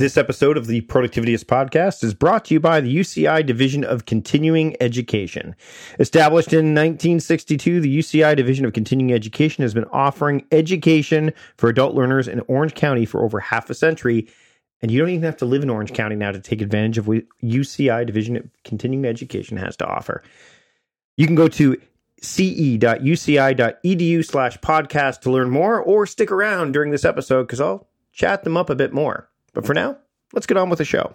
This episode of the Productivityist Podcast is brought to you by the UCI Division of Continuing Education. Established in 1962, the UCI Division of Continuing Education has been offering education for adult learners in Orange County for over half a century. And you don't even have to live in Orange County now to take advantage of what UCI Division of Continuing Education has to offer. You can go to ce.uci.edu/podcast to learn more, or stick around during this episode because I'll chat them up a bit more. But for now, let's get on with the show.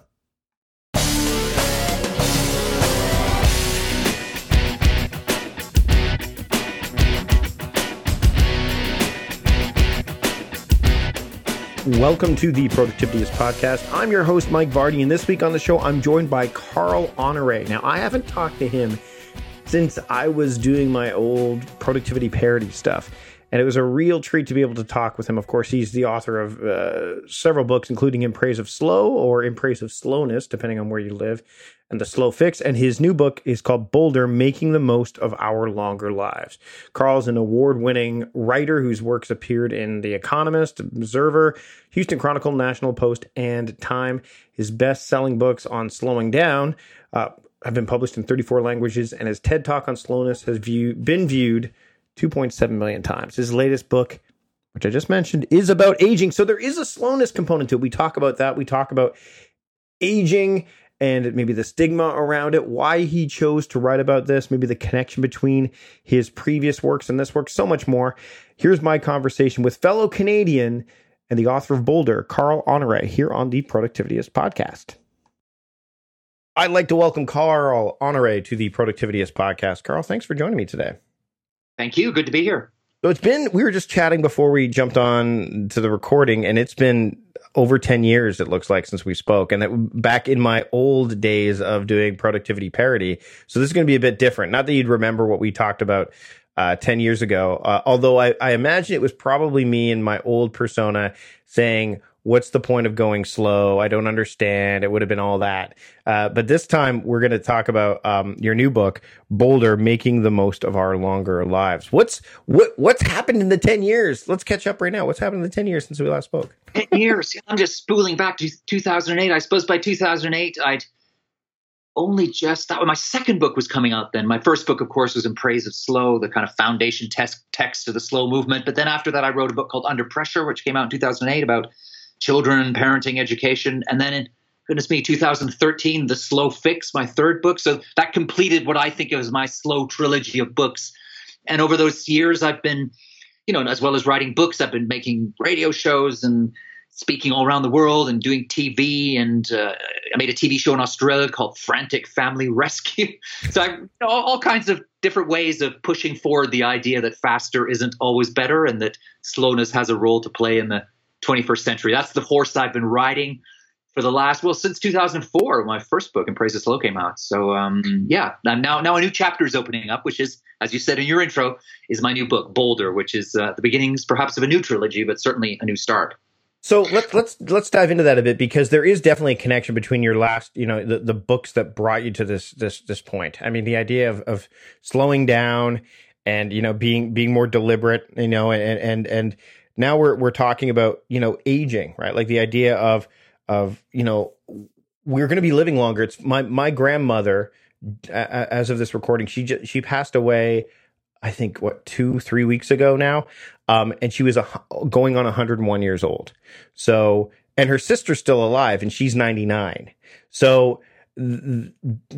Welcome to the Productivityist Podcast. I'm your host, Mike Vardy, and this week on the show, I'm joined by Carl Honoré. Now, I haven't talked to him since I was doing my old productivity parody stuff. And it was a real treat to be able to talk with him. Of course, he's the author of several books, including In Praise of Slow or In Praise of Slowness, depending on where you live, and The Slow Fix. And his new book is called Bolder, Making the Most of Our Longer Lives. Carl's an award-winning writer whose works appeared in The Economist, Observer, Houston Chronicle, National Post, and Time. His best-selling books on slowing down have been published in 34 languages, and his TED Talk on slowness has been viewed 2.7 million times. His latest book, which I just mentioned, is about aging. So there is a slowness component to it. We talk about that. We talk about aging and maybe the stigma around it, why he chose to write about this, maybe the connection between his previous works and this work, so much more. Here's my conversation with fellow Canadian and the author of Bolder, Carl Honoré, here on the Productivityist Podcast. I'd like to welcome Carl Honoré to the Productivityist Podcast. Carl, thanks for joining me today. Thank you. Good to be here. So we were just chatting before we jumped on to the recording, and it's been over 10 years, it looks like, since we spoke. And that back in my old days of doing productivity parody. So this is going to be a bit different. Not that you'd remember what we talked about 10 years ago, although I imagine it was probably me and my old persona saying, what's the point of going slow? I don't understand. It would have been all that. But this time we're going to talk about your new book, Bolder, Making the Most of Our Longer Lives. What's happened in the 10 years? Let's catch up right now. What's happened in the 10 years since we last spoke? 10 years. I'm just spooling back to 2008. I suppose by 2008, I'd only just thought my second book was coming out then. My first book, of course, was In Praise of Slow, the kind of foundation text to the slow movement. But then after that, I wrote a book called Under Pressure, which came out in 2008 about children, parenting, education. And then in, goodness me, 2013, The Slow Fix, my third book. So that completed what I think of as my slow trilogy of books. And over those years, I've been, as well as writing books, I've been making radio shows and speaking all around the world and doing TV. And I made a TV show in Australia called Frantic Family Rescue. So all kinds of different ways of pushing forward the idea that faster isn't always better and that slowness has a role to play in the 21st century. That's the horse I've been riding for since 2004, my first book, In Praise of Slow, came out. So, now a new chapter is opening up, which is, as you said in your intro, is my new book, Bolder, which is the beginnings perhaps of a new trilogy, but certainly a new start. So let's dive into that a bit, because there is definitely a connection between your last, the books that brought you to this point. I mean, the idea of slowing down and, being more deliberate, and now we're talking about, aging, right? Like the idea of we're going to be living longer. It's my grandmother, as of this recording, she passed away, I think, 2-3 weeks ago now. And she was going on 101 years old. So, and her sister's still alive and she's 99. So, 10,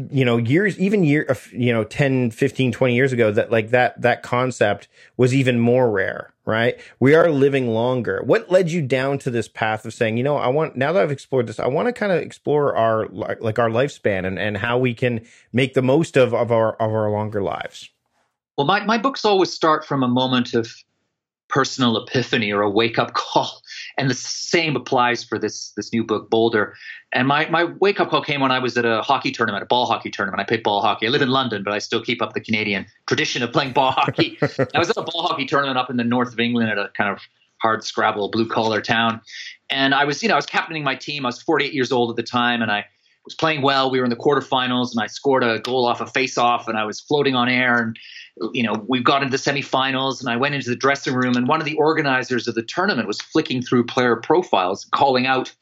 15, 20 years ago, that concept was even more rare, right? We are living longer. What led you down to this path of saying, now that I've explored this, I want to kind of explore our lifespan and how we can make the most of our longer lives? Well, my books always start from a moment of personal epiphany or a wake-up call. And the same applies for this new book, Bolder. And my wake-up call came when I was at a hockey tournament, a ball hockey tournament. I played ball hockey. I live in London, but I still keep up the Canadian tradition of playing ball hockey. I was at a ball hockey tournament up in the north of England at a kind of hard scrabble, blue-collar town. And I was captaining my team. I was 48 years old at the time, and I was playing well. We were in the quarterfinals, and I scored a goal off a face-off, and I was floating on air. And we got into the semifinals, and I went into the dressing room, and one of the organizers of the tournament was flicking through player profiles, calling out,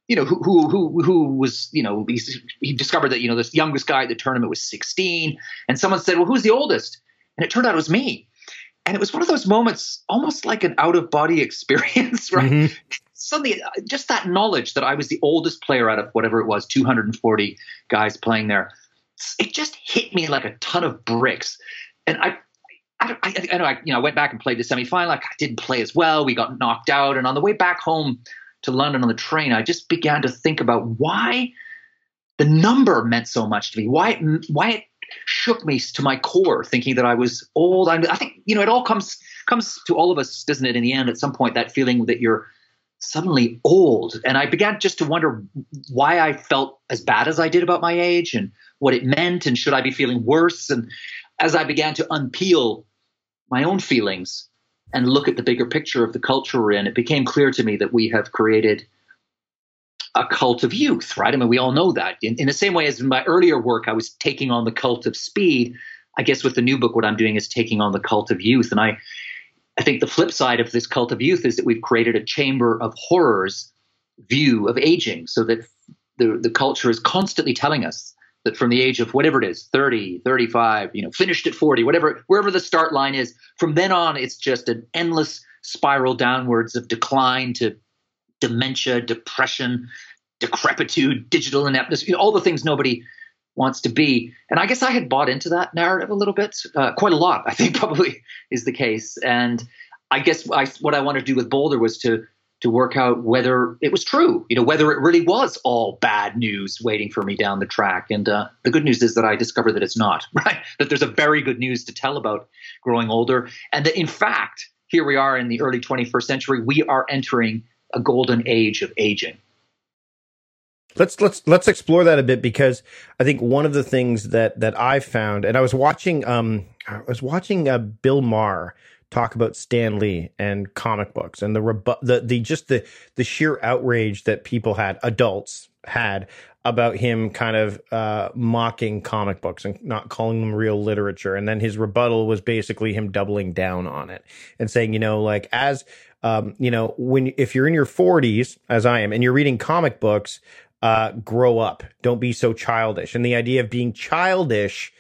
who was, he discovered that, this youngest guy at the tournament was 16. And someone said, well, who's the oldest? And it turned out it was me. And it was one of those moments, almost like an out-of-body experience, right? Mm-hmm. Suddenly, just that knowledge that I was the oldest player out of whatever it was, 240 guys playing there, it just hit me like a ton of bricks. And I went back and played the semifinal. I didn't play as well. We got knocked out. And on the way back home to London on the train, I just began to think about why the number meant so much to me. Why it shook me to my core, thinking that I was old. I think it all comes to all of us, doesn't it? In the end, at some point, that feeling that you're suddenly old. And I began just to wonder why I felt as bad as I did about my age and what it meant, and should I be feeling worse? And as I began to unpeel my own feelings and look at the bigger picture of the culture we're in, it became clear to me that we have created a cult of youth, right? I mean, we all know that. In the same way as in my earlier work, I was taking on the cult of speed. I guess with the new book, what I'm doing is taking on the cult of youth. And I think the flip side of this cult of youth is that we've created a chamber of horrors view of aging, so that the culture is constantly telling us that from the age of whatever it is, 30, 35, finished at 40, wherever the start line is, from then on, it's just an endless spiral downwards of decline to dementia, depression, decrepitude, digital ineptness, all the things nobody wants to be. And I guess I had bought into that narrative a little bit, quite a lot, I think probably is the case. And I guess what I wanted to do with Boulder was to work out whether it was true, whether it really was all bad news waiting for me down the track. And the good news is that I discovered that it's not, right? That there's a very good news to tell about growing older. And that in fact, here we are in the early 21st century, we are entering a golden age of aging. Let's explore that a bit, because I think one of the things that I found, and I was watching Bill Maher talk about Stan Lee and comic books, and the sheer outrage that adults had about him kind of mocking comic books and not calling them real literature. And then his rebuttal was basically him doubling down on it and saying, if you're in your 40s, as I am, and you're reading comic books, grow up. Don't be so childish. And the idea of being childish,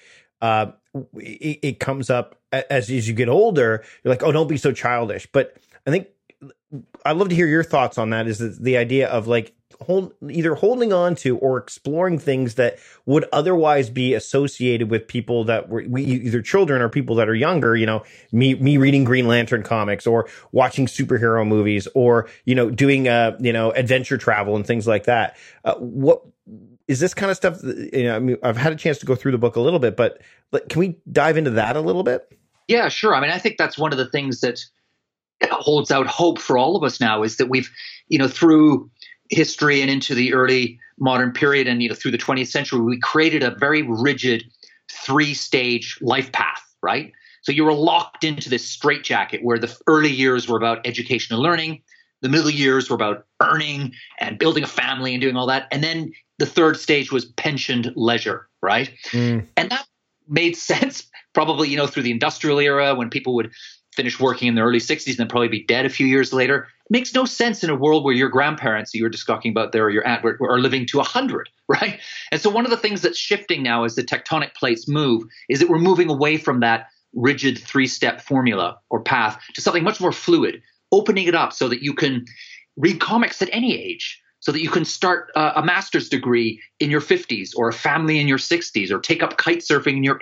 it comes up as you get older. You're like, oh, don't be so childish. But I think I'd love to hear your thoughts on that. Is the idea of like either holding on to or exploring things that would otherwise be associated with people that were either children or people that are younger, me reading Green Lantern comics or watching superhero movies or, doing, adventure travel and things like that. What is this kind of stuff? I've had a chance to go through the book a little bit, but can we dive into that a little bit? Yeah, sure. I mean, I think that's one of the things that holds out hope for all of us now, is that we've, through history and into the early modern period and through the 20th century, we created a very rigid 3-stage life path, right? So you were locked into this straitjacket where the early years were about education and learning, the middle years were about earning and building a family and doing all that, and then the third stage was pensioned leisure, right? And that made sense probably through the industrial era, when people would finish working in the early 60s and then probably be dead a few years later. It makes no sense in a world where your grandparents that you were just talking about there, or your aunt, are living to 100, right? And so one of the things that's shifting now as the tectonic plates move is that we're moving away from that rigid 3-step formula or path to something much more fluid, opening it up so that you can read comics at any age, so that you can start a master's degree in your 50s, or a family in your 60s, or take up kite surfing in your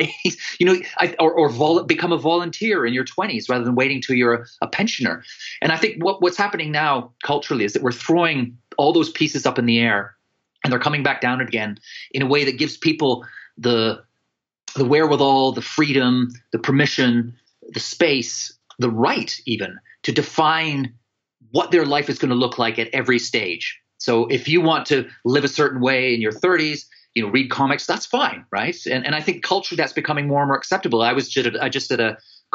80s, or become a volunteer in your 20s rather than waiting till you're a pensioner. And I think what's happening now culturally is that we're throwing all those pieces up in the air, and they're coming back down again in a way that gives people the wherewithal, the freedom, the permission, the space, the right even to define what their life is going to look like at every stage. So if you want to live a certain way in your 30s, read comics, that's fine, right? And I think culturally that's becoming more and more acceptable. I just did a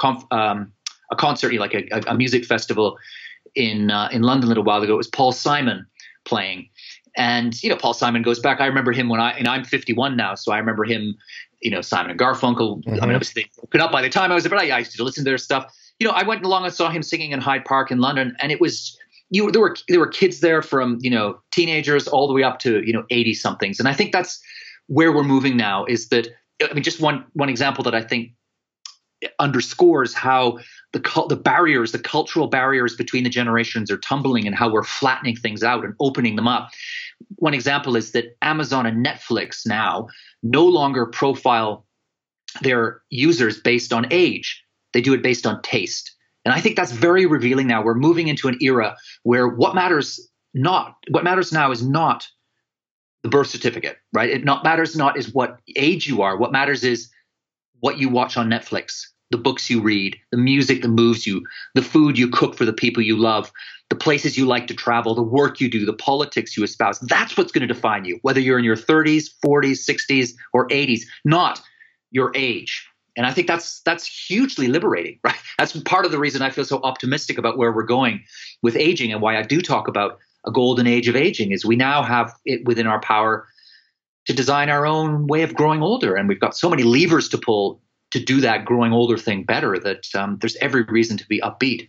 concert, like a music festival in London a little while ago. It was Paul Simon playing, and Paul Simon goes back. I remember him I'm 51 now, so I remember him. Simon and Garfunkel. Mm-hmm. I mean, obviously they broken up by the time I was there, but I used to listen to their stuff. I went along and saw him singing in Hyde Park in London, and it was there were kids there from, teenagers all the way up to, 80 somethings. And I think that's where we're moving now, is that, I mean, just one example that I think underscores how the cultural barriers between the generations are tumbling and how we're flattening things out and opening them up. One example is that Amazon and Netflix now no longer profile their users based on age. They do it based on taste. And I think that's very revealing now. We're moving into an era where what matters now is not the birth certificate, right? Matters not is what age you are. What matters is what you watch on Netflix, the books you read, the music that moves you, the food you cook for the people you love, the places you like to travel, the work you do, the politics you espouse. That's what's going to define you, whether you're in your 30s, 40s, 60s, or 80s, not your age. And I think that's hugely liberating, right? That's part of the reason I feel so optimistic about where we're going with aging, and why I do talk about a golden age of aging, is we now have it within our power to design our own way of growing older. And we've got so many levers to pull to do that growing older thing better that there's every reason to be upbeat.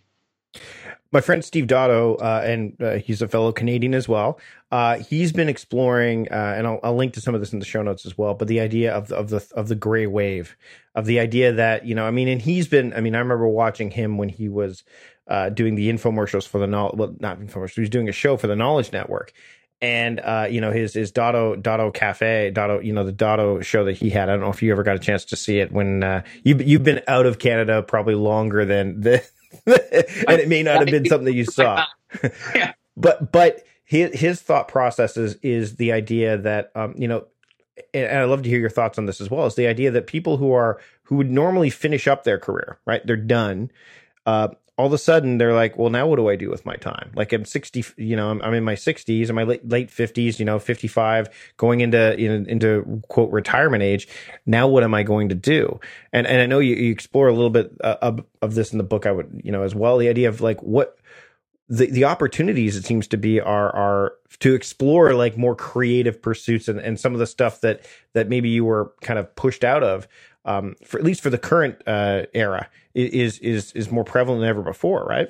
My friend Steve Dotto, and he's a fellow Canadian as well. He's been exploring, and I'll link to some of this in the show notes as well. But the idea of the gray wave, of the idea that, I remember watching him when he was doing the infomercials for not infomercials. He was doing a show for the Knowledge Network, and his Dotto Cafe, the Dotto show that he had. I don't know if you ever got a chance to see it when you've been out of Canada probably longer than the. And it may not have been something that you saw. Yeah. But his thought process is the idea that, and I'd love to hear your thoughts on this as well, is the idea that people who would normally finish up their career, right? They're done. All of a sudden they're like, well, now what do I do with my time? Like, I'm 60, I'm in my 60s, in my late 50s, 55, going into quote retirement age. Now what am I going to do? And I know you explore a little bit of this in the book. I would, as well, the idea of like what the opportunities, it seems to be, are to explore like more creative pursuits and some of the stuff that maybe you were kind of pushed out of. For at least for the current era, is more prevalent than ever before, right?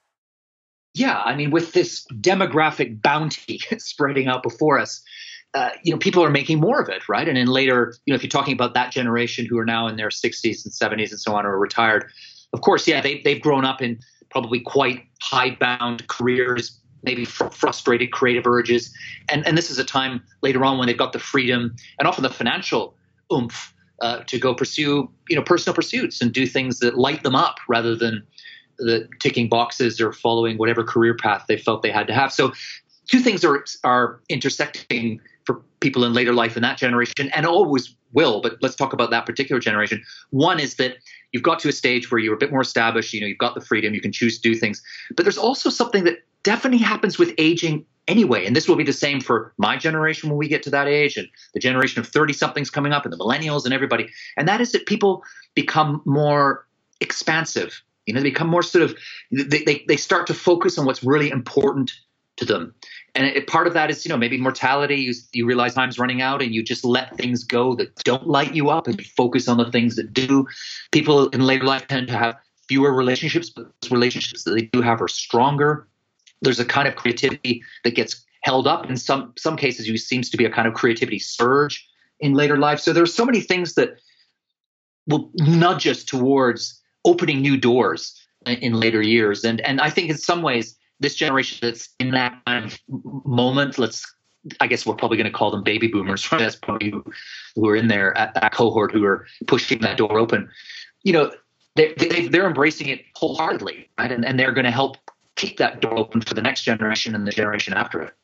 Yeah, I mean, with this demographic bounty spreading out before us, people are making more of it, right? And then later, if you're talking about that generation who are now in their 60s and 70s and so on, or retired, of course, yeah, they've grown up in probably quite hidebound careers, maybe frustrated creative urges, and this is a time later on when they've got the freedom and often the financial oomph to go pursue, personal pursuits and do things that light them up rather than the ticking boxes or following whatever career path they felt they had to have. So two things are intersecting for people in later life in that generation, and always will, but let's talk about that particular generation. One is that you've got to a stage where you're a bit more established, you've got the freedom, you can choose to do things. But there's also something that definitely happens with aging anyway, and this will be the same for my generation when we get to that age, and the generation of 30-somethings coming up, and the millennials and everybody. And that is that people become more expansive. They become more sort of, they start to focus on what's really important to them. And part of that is, maybe mortality. You realize time's running out and you just let things go that don't light you up and you focus on the things that do. People in later life tend to have fewer relationships, but those relationships that they do have are stronger. There's a kind of creativity that gets held up. In some cases, there seems to be a kind of creativity surge in later life. So there's so many things that will nudge us towards opening new doors in later years. And I think in some ways, this generation that's in that kind of moment, I guess we're probably going to call them baby boomers. Right? That's probably who are in there at that cohort who are pushing that door open. They're embracing it wholeheartedly, right? And they're going to help keep that door open for the next generation and the generation after it.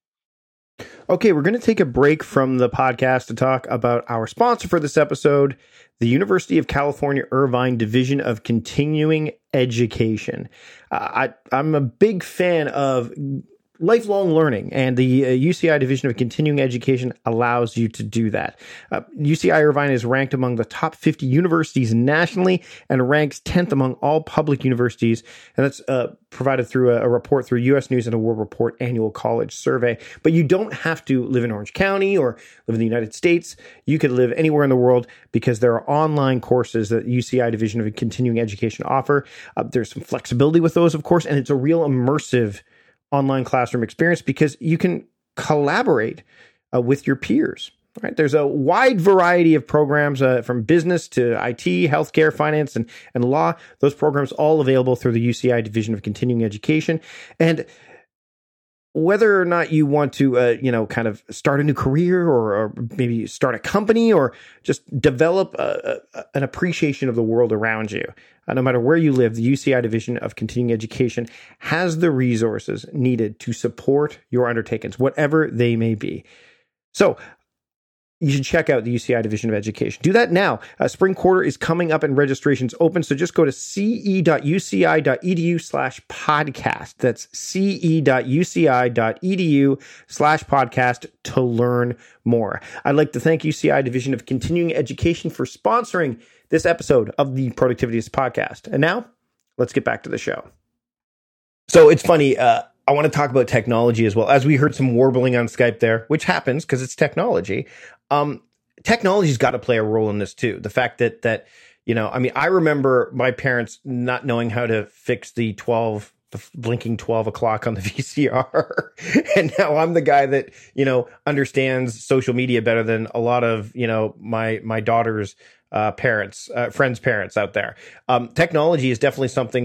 Okay, we're going to take a break from the podcast to talk about our sponsor for this episode, the University of California, Irvine Division of Continuing Education. I'm a big fan of lifelong learning, and the UCI Division of Continuing Education allows you to do that. UCI Irvine is ranked among the top 50 universities nationally and ranks 10th among all public universities, and that's provided through a report through U.S. News and World Report annual college survey. But you don't have to live in Orange County or live in the United States. You could live anywhere in the world because there are online courses that UCI Division of Continuing Education offer. There's some flexibility with those, of course, and it's a real immersive online classroom experience because you can collaborate with your peers. Right? There's a wide variety of programs from business to IT, healthcare, finance, and law. Those programs all available through the UCI Division of Continuing Education. And whether or not you want to, kind of start a new career or maybe start a company or just develop an appreciation of the world around you, no matter where you live, the UCI Division of Continuing Education has the resources needed to support your undertakings, whatever they may be. So you should check out the UCI Division of Education. Do that now. Spring quarter is coming up and registration's open. So just go to ce.uci.edu/podcast. That's ce.uci.edu/podcast to learn more. I'd like to thank UCI Division of Continuing Education for sponsoring this episode of the Productivityist Podcast. And now let's get back to the show. So it's funny. I want to talk about technology as well. As we heard some warbling on Skype there, which happens because it's technology. Technology's got to play a role in this too. The fact that I remember my parents not knowing how to fix the blinking 12 o'clock on the VCR. And now I'm the guy that, understands social media better than a lot of, my daughter's parents, friends' parents out there. Technology is definitely something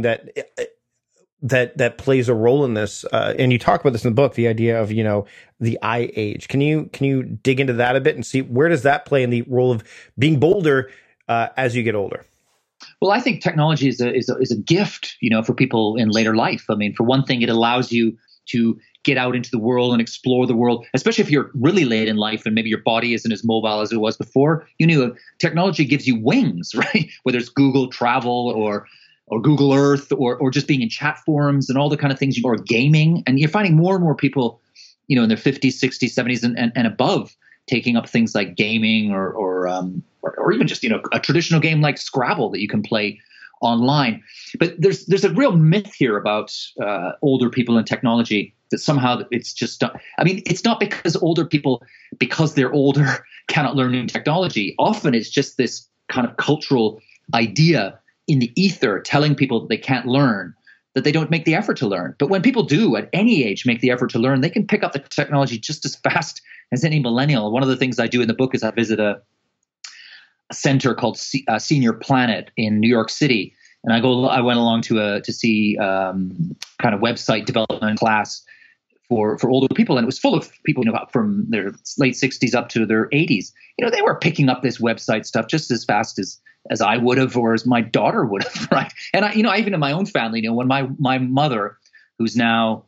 that plays a role in this. And you talk about this in the book, the idea of, the I age. Can you dig into that a bit and see where does that play in the role of being bolder as you get older? Well, I think technology is a gift, for people in later life. I mean, for one thing, it allows you to get out into the world and explore the world, especially if you're really late in life and maybe your body isn't as mobile as it was before. Technology gives you wings, right? Whether it's Google Travel or Google Earth or just being in chat forums and all the kind of things, or gaming. And you're finding more and more people, in their 50s, 60s, 70s and above taking up things like gaming or even just, a traditional game like Scrabble that you can play online. But there's a real myth here about older people and technology that somehow it's just, it's not because older people, because they're older, cannot learn new technology. Often it's just this kind of cultural idea in the ether telling people that they can't learn, that they don't make the effort to learn. But when people do at any age make the effort to learn, they can pick up the technology just as fast as any millennial. One of the things I do in the book is I visit a center called Senior Planet in New York City. And I went along to see kind of website development class for older people. And it was full of people, from their late 60s up to their 80s. They were picking up this website stuff just as fast as I would have, or as my daughter would have, right? And I even in my own family, when my mother, who's now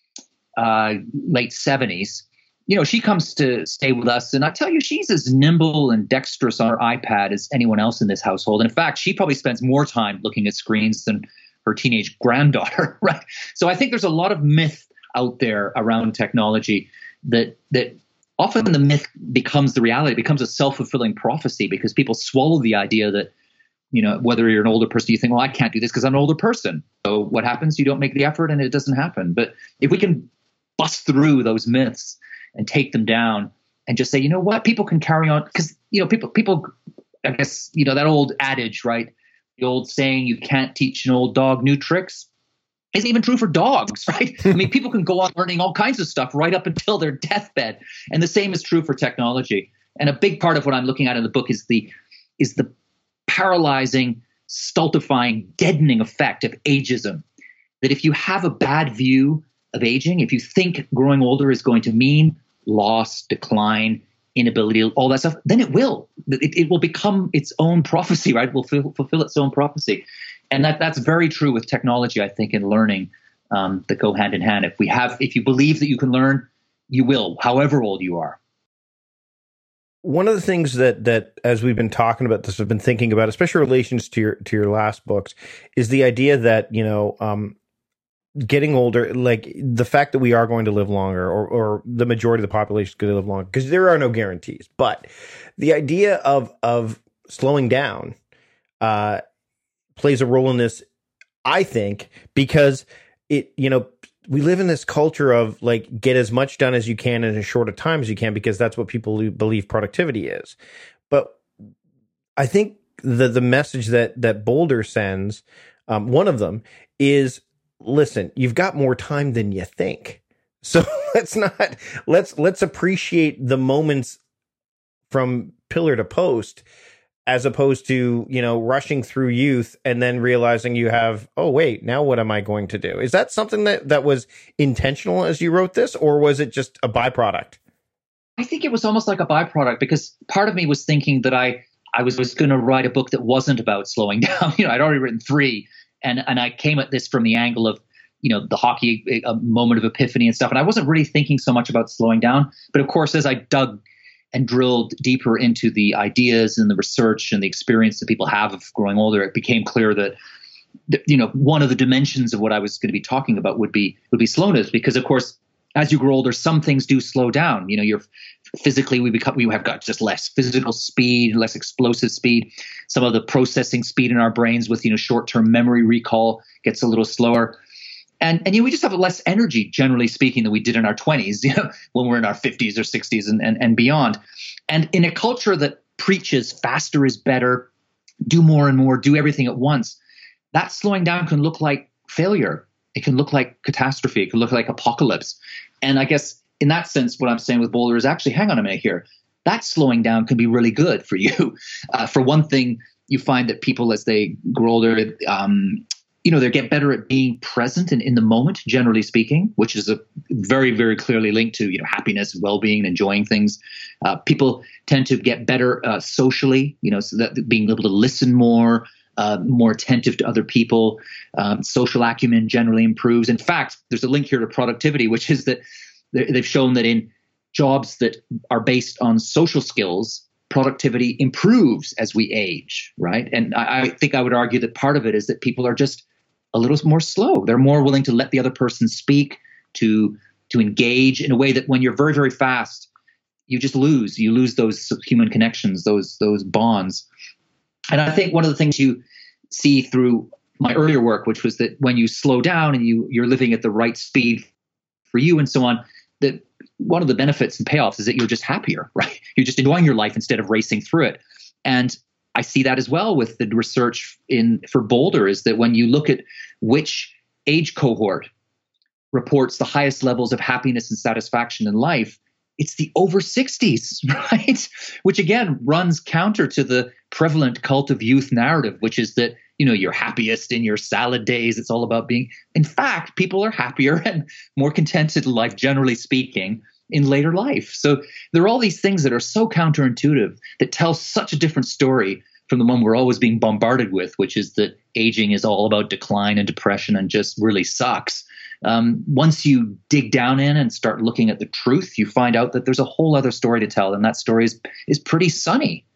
late 70s, she comes to stay with us, and I tell you, she's as nimble and dexterous on her iPad as anyone else in this household. And in fact, she probably spends more time looking at screens than her teenage granddaughter, right? So I think there's a lot of myth out there around technology that often the myth becomes the reality, becomes a self-fulfilling prophecy, because people swallow the idea that, whether you're an older person, you think, well, I can't do this because I'm an older person. So what happens? You don't make the effort and it doesn't happen. But if we can bust through those myths and take them down and just say, you know what, people can carry on, because, people, I guess, that old adage, right? The old saying, you can't teach an old dog new tricks, isn't even true for dogs, right? People can go on learning all kinds of stuff right up until their deathbed. And the same is true for technology. And a big part of what I'm looking at in the book is the paralyzing, stultifying, deadening effect of ageism. That if you have a bad view of aging, if you think growing older is going to mean loss, decline, inability, all that stuff, then it will. It will become its own prophecy, right? It will fulfill its own prophecy. And that's very true with technology, I think, and learning that go hand in hand. If you believe that you can learn, you will, however old you are. One of the things that as we've been talking about this, I've been thinking about, especially relations to your last books, is the idea that, getting older, like the fact that we are going to live longer, or the majority of the population is going to live longer, because there are no guarantees. But the idea of slowing down plays a role in this, I think, because we live in this culture of like, get as much done as you can in as short a time as you can, because that's what people believe productivity is. But I think the message that Boulder sends, one of them is listen, you've got more time than you think. So let's appreciate the moments from pillar to post, as opposed to, rushing through youth and then realizing you have, oh, wait, now what am I going to do? Is that something that was intentional as you wrote this, or was it just a byproduct? I think it was almost like a byproduct, because part of me was thinking that I was going to write a book that wasn't about slowing down. I'd already written 3, and I came at this from the angle of, the hockey, a moment of epiphany and stuff. And I wasn't really thinking so much about slowing down. But of course, as I dug and drilled deeper into the ideas and the research and the experience that people have of growing older, it became clear that, one of the dimensions of what I was going to be talking about would be slowness. Because of course, as you grow older, some things do slow down. You're physically, we have got just less physical speed, less explosive speed. Some of the processing speed in our brains with, short-term memory recall gets a little slower. And we just have less energy, generally speaking, than we did in our 20s, when we're in our 50s or 60s and beyond. And in a culture that preaches faster is better, do more and more, do everything at once, that slowing down can look like failure. It can look like catastrophe. It can look like apocalypse. And I guess in that sense, what I'm saying with Boulder is actually, hang on a minute here, that slowing down can be really good for you. For one thing, you find that people, as they grow older, they get better at being present and in the moment, generally speaking, which is a very, very clearly linked to, happiness, well-being, enjoying things. People tend to get better socially, so that being able to listen more attentive to other people. Social acumen generally improves. In fact, there's a link here to productivity, which is that they've shown that in jobs that are based on social skills, productivity improves as we age, right? And I think I would argue that part of it is that people are just a little more slow. They're more willing to let the other person speak, to engage in a way that when you're very, very fast, you just lose. You lose those human connections, those bonds. And I think one of the things you see through my earlier work, which was that when you slow down and you're living at the right speed for you and so on, that one of the benefits and payoffs is that you're just happier, right? You're just enjoying your life instead of racing through it. And I see that as well with the research for Boulder, is that when you look at which age cohort reports the highest levels of happiness and satisfaction in life, it's the over 60s, right? Which again runs counter to the prevalent cult of youth narrative, which is that, you're happiest in your salad days. It's all about being, in fact, people are happier and more contented in life, generally speaking, in later life. So there are all these things that are so counterintuitive that tell such a different story from the one we're always being bombarded with, which is that aging is all about decline and depression and just really sucks. Once you dig down in and start looking at the truth, you find out that there's a whole other story to tell, and that story is pretty sunny.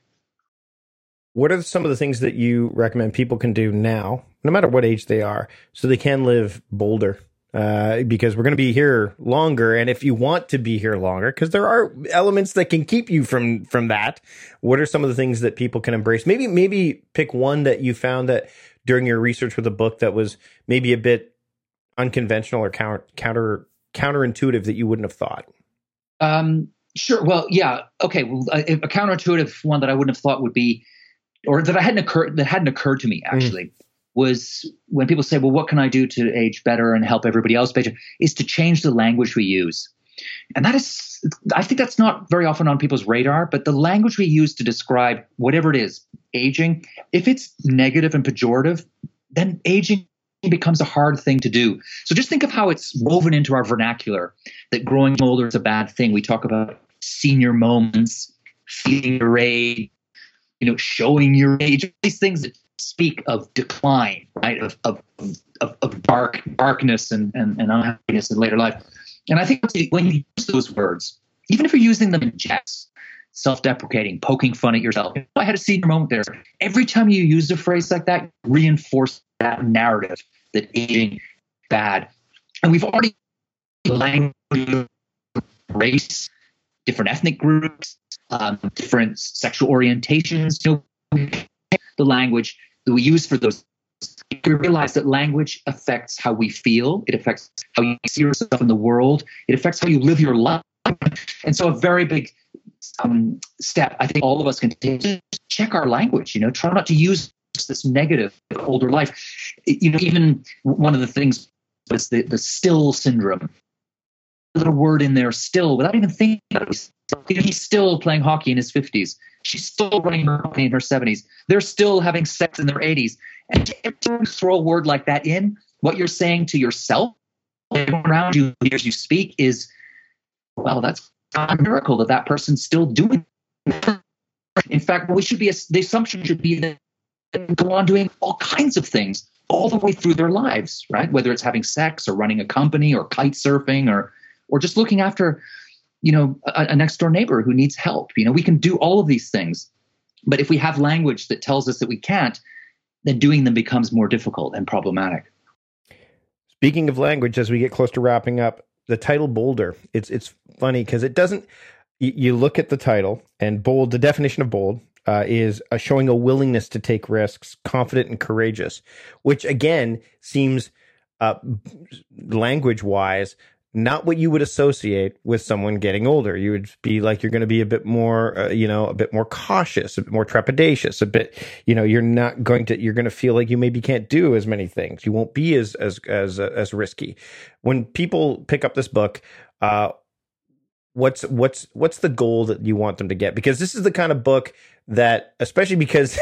What are some of the things that you recommend people can do now, no matter what age they are, so they can live bolder? Because we're going to be here longer, and if you want to be here longer, because there are elements that can keep you from that, what are some of the things that people can embrace? Maybe pick one that you found that during your research with the book that was maybe a bit unconventional or counterintuitive that you wouldn't have thought. Sure. Well, yeah. Okay. Well, a counterintuitive one that I wouldn't have thought would be, or that hadn't occurred to me actually, was when people say, well, what can I do to age better and help everybody else better, is to change the language we use. And I think that's not very often on people's radar, but the language we use to describe whatever it is, aging, if it's negative and pejorative, then aging becomes a hard thing to do. So just think of how it's woven into our vernacular, that growing older is a bad thing. We talk about senior moments, feeling your age, showing your age, these things that speak of decline, right? Of darkness and unhappiness in later life. And I think when you use those words, even if you're using them in jest, self-deprecating, poking fun at yourself, I had a senior moment there. Every time you use a phrase like that, reinforce that narrative that aging is bad. And we've already language, race, different ethnic groups, different sexual orientations, the language that we use for those. We realize that language affects how we feel. It affects how you see yourself in the world. It affects how you live your life. And so a very big step I think all of us can take is check our language, try not to use this negative older life. Even one of the things it's the still syndrome. A little word in there, still, without even thinking about it. He's still playing hockey in his 50s. She's still running her company in her 70s. They're still having sex in their 80s. And every time you throw a word like that in, what you're saying to yourself, around you, as you speak, is, well, that's a miracle that person's still doing it. In fact, the assumption should be that they go on doing all kinds of things all the way through their lives, right? Whether it's having sex or running a company or kite surfing or just looking after, a next door neighbor who needs help. We can do all of these things. But if we have language that tells us that we can't, then doing them becomes more difficult and problematic. Speaking of language, as we get close to wrapping up, the title Bolder, it's funny because it doesn't, you look at the title, and bold, the definition of bold is showing a willingness to take risks, confident and courageous, which again seems language-wise not what you would associate with someone getting older. You would be like, you're going to be a bit more, a bit more cautious, a bit more trepidatious, a bit, you're going to feel like you maybe can't do as many things. You won't be as risky. When people pick up this book, what's the goal that you want them to get? Because this is the kind of book that, especially because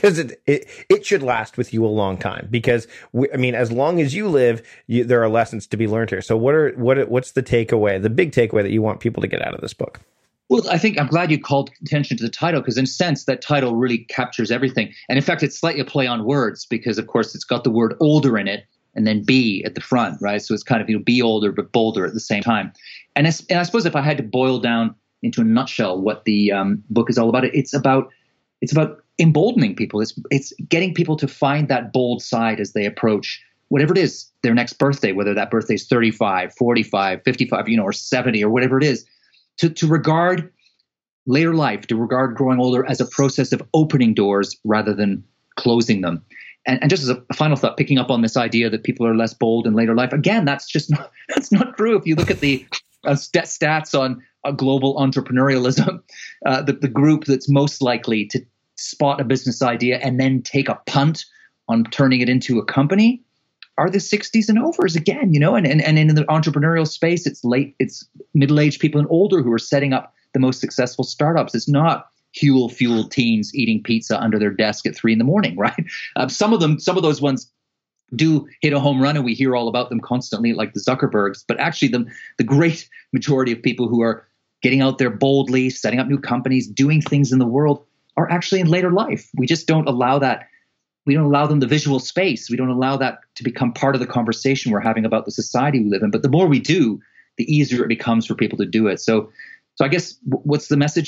it should last with you a long time. Because as long as you live, there are lessons to be learned here. So what's the takeaway, the big takeaway that you want people to get out of this book? Well, I think I'm glad you called attention to the title, because in a sense that title really captures everything. And in fact, it's slightly a play on words, because of course it's got the word older in it and then be at the front, right? So it's kind of, be older but bolder at the same time. And I suppose if I had to boil down into a nutshell what the book is all about, it's about emboldening people. It's getting people to find that bold side as they approach whatever it is, their next birthday, whether that birthday is 35, 45, 55, or 70 or whatever it is, to regard later life, to regard growing older as a process of opening doors rather than closing them. And just as a final thought, picking up on this idea that people are less bold in later life, again, that's not true. If you look at the stats on global entrepreneurialism, the group that's most likely to spot a business idea and then take a punt on turning it into a company are the 60s and overs again, and in the entrepreneurial space, it's middle-aged people and older who are setting up the most successful startups. It's not fueled teens eating pizza under their desk at 3 a.m, right? Some of those ones do hit a home run, and we hear all about them constantly, like the Zuckerbergs. But actually, the great majority of people who are getting out there boldly, setting up new companies, doing things in the world are actually in later life. We just don't allow that. We don't allow them the visual space. We don't allow that to become part of the conversation we're having about the society we live in. But the more we do, the easier it becomes for people to do it. So I guess what's the message?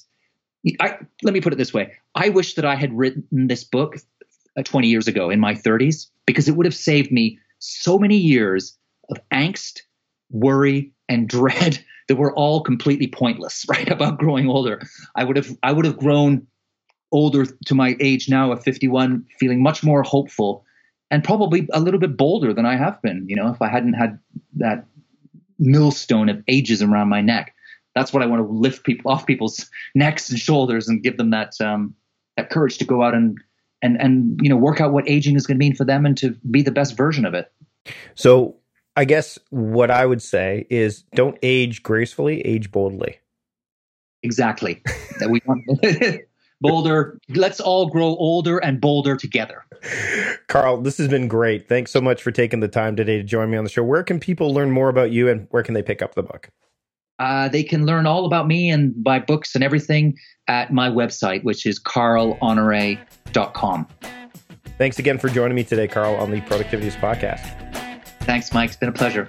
Let me put it this way. I wish that I had written this book 20 years ago in my 30s, because it would have saved me so many years of angst, worry, and dread that were all completely pointless, right? About growing older. I would have grown older to my age now of 51, feeling much more hopeful and probably a little bit bolder than I have been, if I hadn't had that millstone of ages around my neck. That's what I want to lift people off people's necks and shoulders and give them that courage to go out and work out what aging is going to mean for them and to be the best version of it. So I guess what I would say is, don't age gracefully, age boldly. Exactly. That we want bolder. Let's all grow older and bolder together. Carl, this has been great. Thanks so much for taking the time today to join me on the show. Where can people learn more about you, and where can they pick up the book? They can learn all about me and my books and everything at my website, which is carlhonore.com. Thanks again for joining me today, Carl, on the Productivityist Podcast. Thanks, Mike. It's been a pleasure.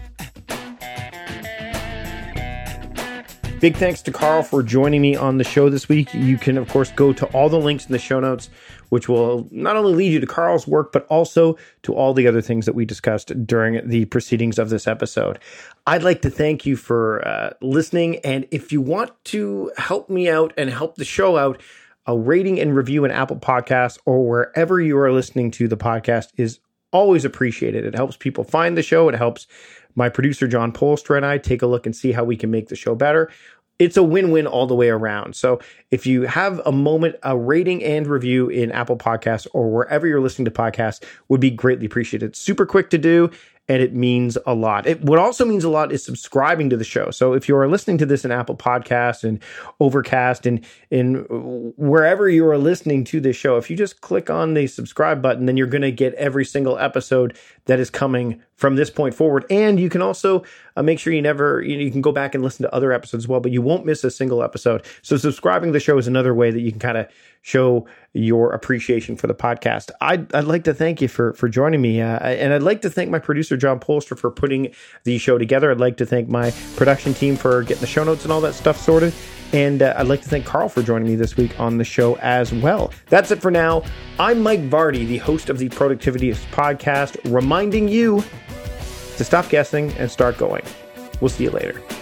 Big thanks to Carl for joining me on the show this week. You can, of course, go to all the links in the show notes, which will not only lead you to Carl's work, but also to all the other things that we discussed during the proceedings of this episode. I'd like to thank you for listening. And if you want to help me out and help the show out, a rating and review in Apple Podcasts or wherever you are listening to the podcast is always appreciated. It helps people find the show. It helps my producer, John Polstra, and I take a look and see how we can make the show better. It's a win-win all the way around. So if you have a moment, a rating and review in Apple Podcasts or wherever you're listening to podcasts would be greatly appreciated. It's super quick to do, and it means a lot. What also means a lot is subscribing to the show. So if you are listening to this in Apple Podcasts and Overcast and in wherever you are listening to this show, if you just click on the subscribe button, then you're going to get every single episode that is coming from this point forward. And you can also make sure you can go back and listen to other episodes as well, but you won't miss a single episode. So subscribing to the show is another way that you can kind of show your appreciation for the podcast. I'd like to thank you for joining me. And I'd like to thank my producer, John Polster, for putting the show together. I'd like to thank my production team for getting the show notes and all that stuff sorted. And I'd like to thank Carl for joining me this week on the show as well. That's it for now. I'm Mike Vardy, the host of the Productivityist podcast, reminding you to stop guessing and start going. We'll see you later.